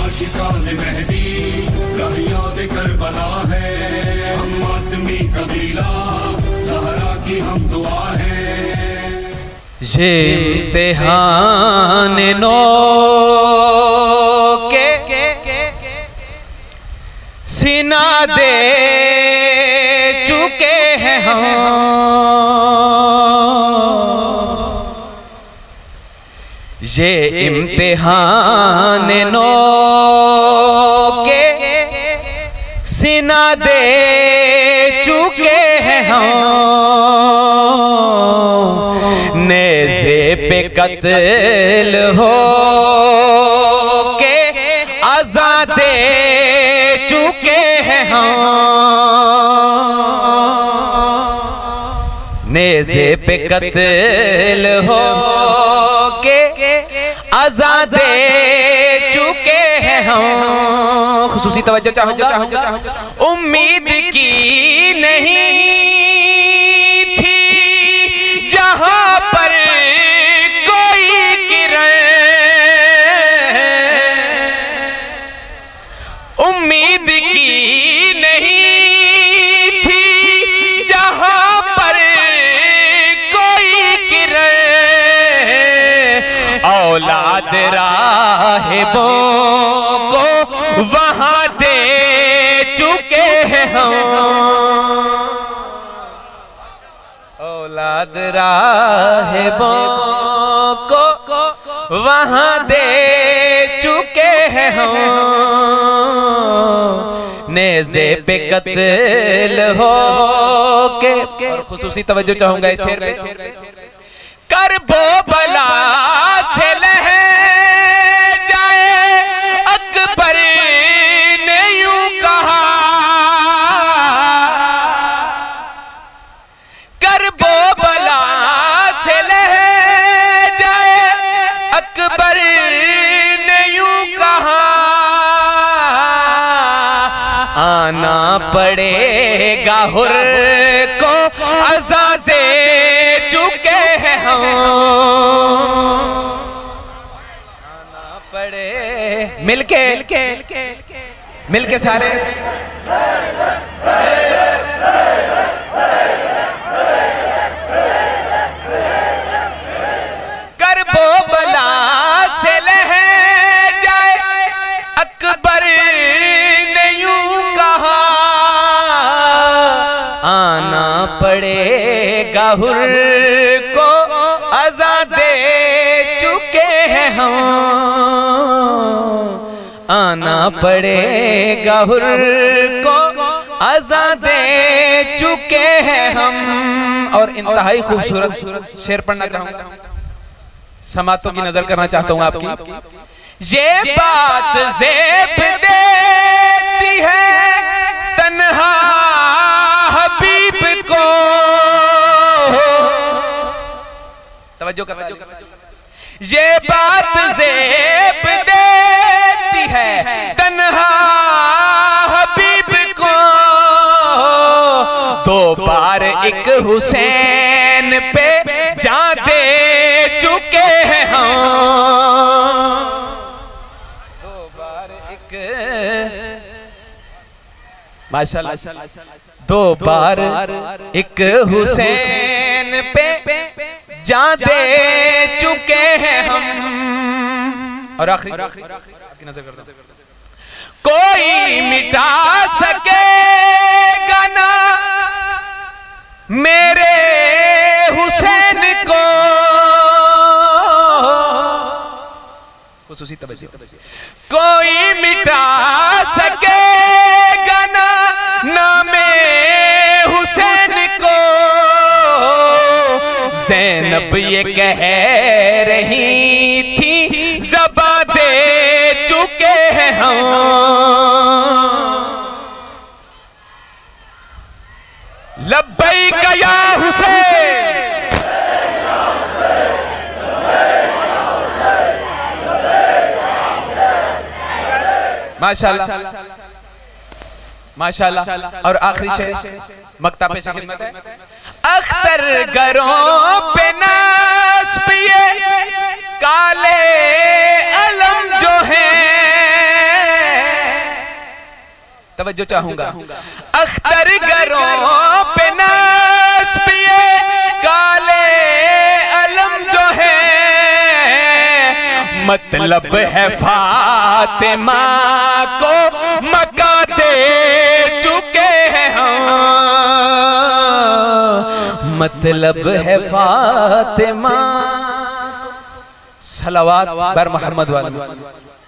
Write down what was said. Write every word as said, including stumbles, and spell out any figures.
عاشقان مہدی راہ یاد کربلا ہے، ہم ماتمی قبیلہ زہرا کی ہم دعا ہے۔ یہ امتحان نو کے سینہ دے چکے ہیں ہم، یہ امتحان نو کے سینہ دے چکے ہیں ہم، نیزے پہ قتل ہو کے عزا دے چکے ہیں ہم، نیزے پہ قتل ہو کے عزا دے چکے ہیں ہم۔ خصوصی توجہ چاہوں گا، امید کی نہیں تھی جہاں پر کوئی کرن، امید کی نہیں تھی جہاں پر کوئی کرن، اولاد راہبوں کو وہاں دے چکے ہیں ہم، اولاد راہبوں کو وہاں دے چکے ہیں ہم، نیزے پہ قتل ہو کے۔ اور خصوصی توجہ چاہوں گا اس شعر پہ، کرب و بلا سے لہے جائے اکبر نے یوں کہا، کرب و بلا سے لہے جائے اکبر نے یوں کہا، آنا پڑے گا حر کو عزا دے چکے ہیں ہم، آنا پڑے مل کے مل کے سارے کرب و بلا سے لہے جائے اکبر نے یوں کہا، آنا پڑے گا حر کو عزا دے چکے ہیں ہم، آنا پڑے گا حر کو عزا دے چکے ہیں ہم۔ اور انتہائی خوبصورت شعر پڑھنا چاہوں گا، سماعتوں کی نظر کرنا چاہتا ہوں آپ کی۔ یہ بات زیب دیتی ہے تنہا حبیب کو، توجہ کر، یہ بات زیب دیتی ہے تنہا حبیب کو، دو بار ایک حسین پہ جان دے چکے ہیں ہم، دو بار ایک ماشاءاللہ دو بار ایک حسین پہ جان دے چکے ہیں ہم۔ اور آخری کی نظر کرتا، کوئی مٹا سکے گا نا میرے حسین کو، خصوصی توجہ، کوئی مٹا سکے گا نا نام حسین کو، زینب یہ کہہ رہی تھی زباں دے چکے ہیں ہم، لبیک یا حسین، ماشاءاللہ ماشاءاللہ۔ اور آخری شعر مقطع پیش خدمت ہے، اختر گروں پہ نصب یہ کالے علم جو ہیں، توجہ چاہوں گا اختر گروں پہ نسبیے کالے علم جو ہے مطلب ہے فاطمہ کو مکہ دے چکے ہیں ہم مطلب ہے فاطمہ صلوات بر محمد والا